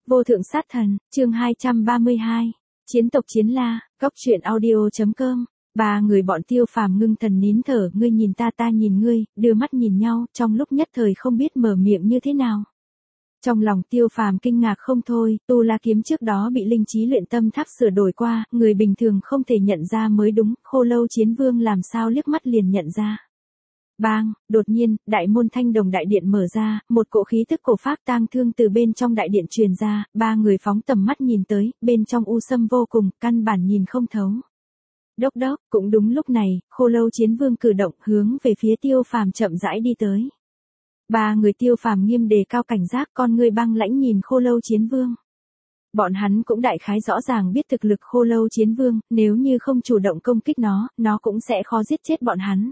Vô thượng sát thần, chương 232. Chiến tộc Chiến La, góc truyện audio.com. Ba người bọn Tiêu Phàm ngưng thần nín thở, ngươi nhìn ta nhìn ngươi, đưa mắt nhìn nhau, trong lúc nhất thời không biết mở miệng như thế nào. Trong lòng Tiêu Phàm kinh ngạc không thôi, Tu La kiếm trước đó bị linh trí luyện tâm tháp sửa đổi qua, người bình thường không thể nhận ra mới đúng, Khô Lâu Chiến Vương làm sao liếc mắt liền nhận ra. Bang, đột nhiên, đại môn Thanh Đồng đại điện mở ra, một cỗ khí tức cổ phác tang thương từ bên trong đại điện truyền ra, ba người phóng tầm mắt nhìn tới, bên trong u sâm vô cùng, căn bản nhìn không thấu. Đốc đốc, cũng đúng lúc này, Khô Lâu Chiến Vương cử động hướng về phía Tiêu Phàm chậm rãi đi tới. Ba người Tiêu Phàm nghiêm đề cao cảnh giác, con người băng lãnh nhìn Khô Lâu Chiến Vương. Bọn hắn cũng đại khái rõ ràng biết thực lực Khô Lâu Chiến Vương, nếu như không chủ động công kích nó cũng sẽ khó giết chết bọn hắn.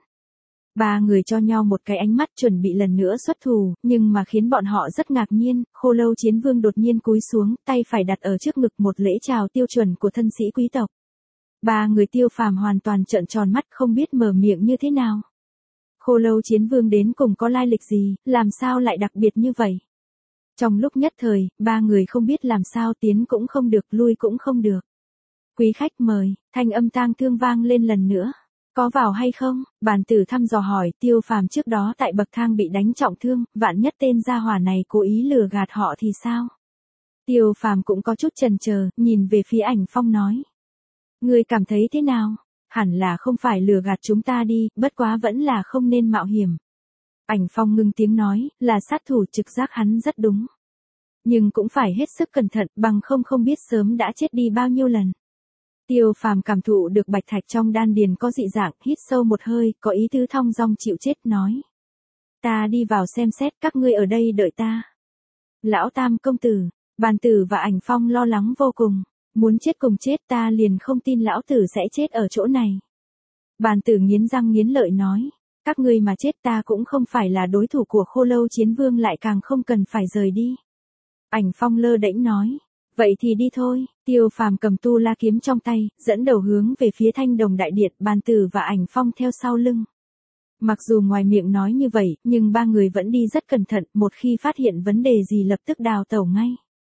Ba người cho nhau một cái ánh mắt chuẩn bị lần nữa xuất thủ, nhưng mà khiến bọn họ rất ngạc nhiên, Khô Lâu Chiến Vương đột nhiên cúi xuống, tay phải đặt ở trước ngực một lễ chào tiêu chuẩn của thân sĩ quý tộc. Ba người Tiêu Phàm hoàn toàn trợn tròn mắt không biết mở miệng như thế nào. Khô Lâu Chiến Vương đến cùng có lai lịch gì, làm sao lại đặc biệt như vậy? Trong lúc nhất thời, ba người không biết làm sao tiến cũng không được, lui cũng không được. Quý khách mời, thanh âm tang thương vang lên lần nữa. Có vào hay không? Bàn tử thăm dò hỏi, Tiêu Phàm trước đó tại bậc thang bị đánh trọng thương, vạn nhất tên gia hỏa này cố ý lừa gạt họ thì sao? Tiêu Phàm cũng có chút chần chờ, nhìn về phía Ảnh Phong nói. Ngươi cảm thấy thế nào? Hẳn là không phải lừa gạt chúng ta đi, bất quá vẫn là không nên mạo hiểm. Ảnh Phong ngưng tiếng nói, là sát thủ, trực giác hắn rất đúng. Nhưng cũng phải hết sức cẩn thận, bằng không biết sớm đã chết đi bao nhiêu lần. Tiêu Phàm cảm thụ được bạch thạch trong đan điền có dị dạng, hít sâu một hơi, có ý tứ thong dong chịu chết nói. Ta đi vào xem xét, các ngươi ở đây đợi ta. Lão Tam công tử, Bàn tử và Ảnh Phong lo lắng vô cùng. Muốn chết cùng chết, ta liền không tin lão tử sẽ chết ở chỗ này. Bàn tử nghiến răng nghiến lợi nói. Các ngươi mà chết ta cũng không phải là đối thủ của Khô Lâu Chiến Vương, lại càng không cần phải rời đi. Ảnh Phong lơ đễnh nói. Vậy thì đi thôi. Tiêu Phàm cầm Tu La kiếm trong tay, dẫn đầu hướng về phía Thanh Đồng đại điện, Bàn tử và Ảnh Phong theo sau lưng. Mặc dù ngoài miệng nói như vậy, nhưng ba người vẫn đi rất cẩn thận, một khi phát hiện vấn đề gì lập tức đào tẩu ngay.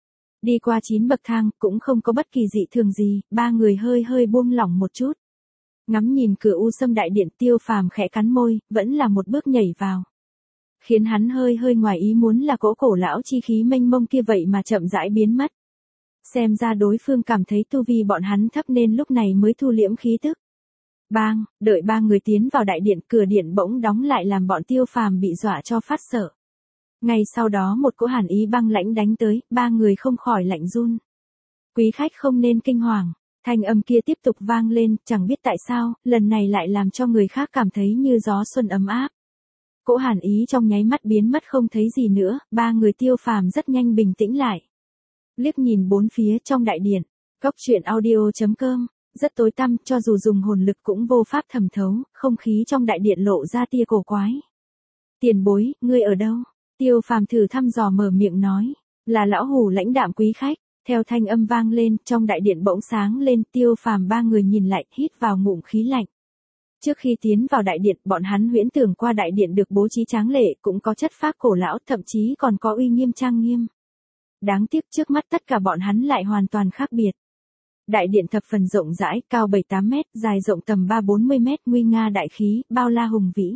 Đi qua 9 bậc thang, cũng không có bất kỳ dị thường gì, ba người hơi buông lỏng một chút. Ngắm nhìn cửa u sâm đại điện, Tiêu Phàm khẽ cắn môi, vẫn là một bước nhảy vào. Khiến hắn hơi ngoài ý muốn là cỗ cổ lão chi khí mênh mông kia vậy mà chậm rãi biến mất. Xem ra đối phương cảm thấy tu vi bọn hắn thấp nên lúc này mới thu liễm khí tức. Bang, đợi ba người tiến vào đại điện, cửa điện bỗng đóng lại làm bọn Tiêu Phàm bị dọa cho phát sợ. Ngay sau đó một cỗ hàn ý băng lãnh đánh tới, ba người không khỏi lạnh run. Quý khách không nên kinh hoàng, thanh âm kia tiếp tục vang lên, chẳng biết tại sao, lần này lại làm cho người khác cảm thấy như gió xuân ấm áp. Cỗ hàn ý trong nháy mắt biến mất không thấy gì nữa, ba người Tiêu Phàm rất nhanh bình tĩnh lại. Liếc nhìn bốn phía trong đại điện, góc truyện audio.com, rất tối tăm, cho dù dùng hồn lực cũng vô pháp thẩm thấu, không khí trong đại điện lộ ra tia cổ quái. Tiền bối, ngươi ở đâu? Tiêu Phàm thử thăm dò mở miệng nói, là lão hủ lãnh đạm quý khách. Theo thanh âm vang lên, trong đại điện bỗng sáng lên, Tiêu Phàm ba người nhìn lại, hít vào ngụm khí lạnh. Trước khi tiến vào đại điện, bọn hắn huyễn tưởng qua đại điện được bố trí tráng lệ, cũng có chất phác cổ lão, thậm chí còn có uy nghiêm trang nghiêm. Đáng tiếc trước mắt tất cả bọn hắn lại hoàn toàn khác biệt. Đại điện thập phần rộng rãi, cao 7-8 mét, dài rộng tầm 3-40 mét, nguy nga đại khí, bao la hùng vĩ.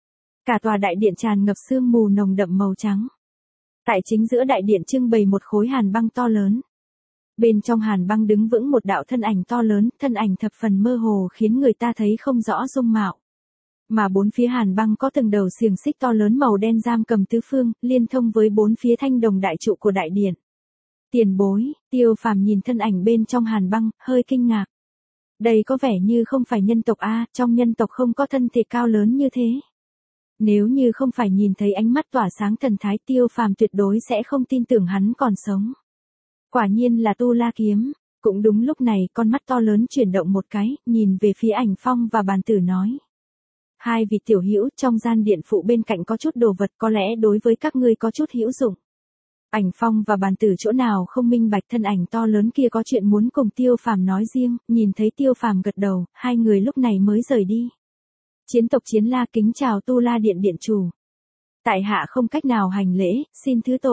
Cả tòa đại điện tràn ngập sương mù nồng đậm màu trắng. Tại chính giữa đại điện trưng bày một khối hàn băng to lớn. Bên trong hàn băng đứng vững một đạo thân ảnh to lớn, thân ảnh thập phần mơ hồ khiến người ta thấy không rõ dung mạo. Mà bốn phía hàn băng có từng đầu xiềng xích to lớn màu đen giam cầm tứ phương, liên thông với bốn phía thanh đồng đại trụ của đại điện. Tiền bối, Tiêu Phàm nhìn thân ảnh bên trong hàn băng, hơi kinh ngạc. Đây có vẻ như không phải nhân tộc a, trong nhân tộc không có thân thể cao lớn như thế. Nếu như không phải nhìn thấy ánh mắt tỏa sáng thần thái, Tiêu Phàm tuyệt đối sẽ không tin tưởng hắn còn sống. Quả nhiên là Tu La kiếm. Cũng đúng lúc này, con mắt to lớn chuyển động một cái, nhìn về phía Ảnh Phong và Bàn tử nói. Hai vị tiểu hữu, trong gian điện phụ bên cạnh có chút đồ vật, có lẽ đối với các ngươi có chút hữu dụng. Ảnh Phong và Bàn tử chỗ nào không minh bạch, thân ảnh to lớn kia có chuyện muốn cùng Tiêu Phàm nói riêng, nhìn thấy Tiêu Phàm gật đầu, hai người lúc này mới rời đi. Chiến tộc Chiến La kính chào Tu La điện điện chủ. Tại hạ không cách nào hành lễ, xin thứ tội.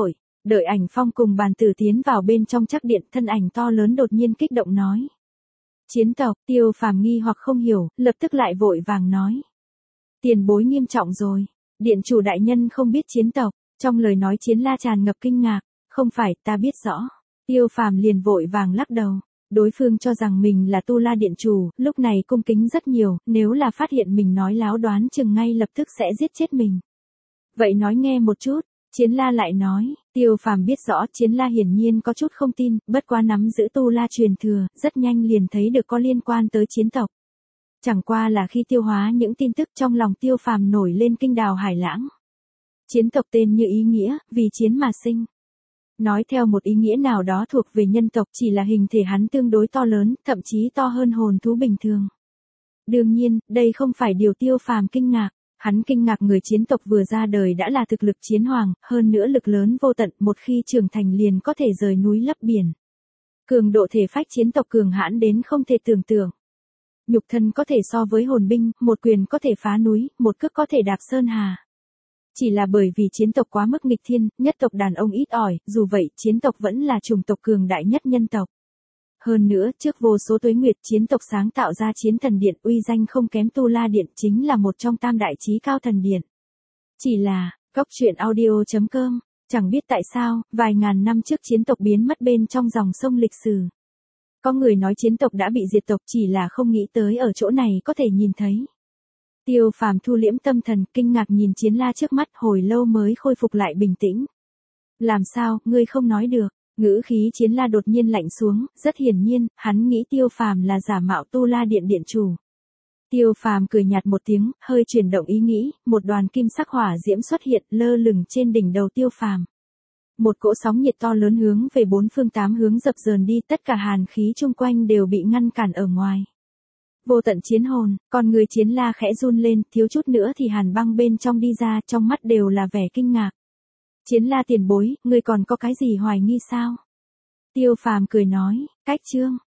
Đợi Ảnh Phong cùng Bàn Tử tiến vào bên trong trắc điện, thân ảnh to lớn đột nhiên kích động nói. Chiến tộc, Tiêu Phàm nghi hoặc không hiểu, lập tức lại vội vàng nói. Tiền bối nghiêm trọng rồi, điện chủ đại nhân không biết chiến tộc, trong lời nói Chiến La tràn ngập kinh ngạc, không phải, ta biết rõ. Tiêu Phàm liền vội vàng lắc đầu, đối phương cho rằng mình là Tu La điện chủ, lúc này cung kính rất nhiều, nếu là phát hiện mình nói láo đoán chừng ngay lập tức sẽ giết chết mình. Vậy nói nghe một chút. Chiến La lại nói, Tiêu Phàm biết rõ Chiến La hiển nhiên có chút không tin, bất quá nắm giữ Tu La truyền thừa, rất nhanh liền thấy được có liên quan tới chiến tộc. Chẳng qua là khi tiêu hóa những tin tức trong lòng Tiêu Phàm nổi lên kinh đào hải lãng. Chiến tộc tên như ý nghĩa, vì chiến mà sinh. Nói theo một ý nghĩa nào đó thuộc về nhân tộc, chỉ là hình thể hắn tương đối to lớn, thậm chí to hơn hồn thú bình thường. Đương nhiên, đây không phải điều Tiêu Phàm kinh ngạc. Hắn kinh ngạc người chiến tộc vừa ra đời đã là thực lực chiến hoàng, hơn nữa lực lớn vô tận, một khi trưởng thành liền có thể rời núi lấp biển. Cường độ thể phách chiến tộc cường hãn đến không thể tưởng tượng. Nhục thân có thể so với hồn binh, một quyền có thể phá núi, một cước có thể đạp sơn hà. Chỉ là bởi vì chiến tộc quá mức nghịch thiên, nhất tộc đàn ông ít ỏi, dù vậy chiến tộc vẫn là chủng tộc cường đại nhất nhân tộc. Hơn nữa, trước vô số tuế nguyệt chiến tộc sáng tạo ra chiến thần điện uy danh không kém Tu La điện chính là một trong tam đại chí cao thần điện. Chỉ là, Cóc Truyện Audio.com, chẳng biết tại sao, vài ngàn năm trước chiến tộc biến mất bên trong dòng sông lịch sử. Có người nói chiến tộc đã bị diệt tộc chỉ là không nghĩ tới ở chỗ này có thể nhìn thấy. Tiêu Phàm thu liễm tâm thần, kinh ngạc nhìn Chiến La trước mắt hồi lâu mới khôi phục lại bình tĩnh. Làm sao, ngươi không nói được? Ngữ khí Chiến La đột nhiên lạnh xuống, rất hiển nhiên, hắn nghĩ Tiêu Phàm là giả mạo Tu La điện điện chủ. Tiêu Phàm cười nhạt một tiếng, hơi chuyển động ý nghĩ, một đoàn kim sắc hỏa diễm xuất hiện lơ lửng trên đỉnh đầu Tiêu Phàm. Một cỗ sóng nhiệt to lớn hướng về bốn phương tám hướng dập dờn đi, tất cả hàn khí chung quanh đều bị ngăn cản ở ngoài. Vô tận chiến hồn, con người Chiến La khẽ run lên, thiếu chút nữa thì hàn băng bên trong đi ra, trong mắt đều là vẻ kinh ngạc. Chiến La tiền bối, ngươi còn có cái gì hoài nghi sao? Tiêu Phàm cười nói, cách chương.